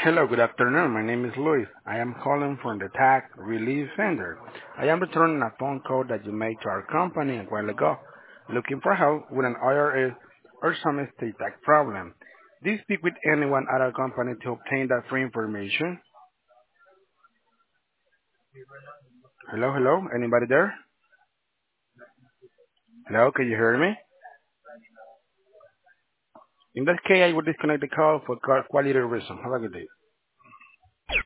Hello, good afternoon. My name is Luis. I am calling from the Tax Relief Center. I am returning a phone call that you made to our company a while ago, looking for help with an IRS or some estate tax problem. Did you speak with anyone at our company to obtain that free information? Hello, hello. Anybody there? Hello, can you hear me? In that case, I will disconnect the call for quality reason. Have a good day.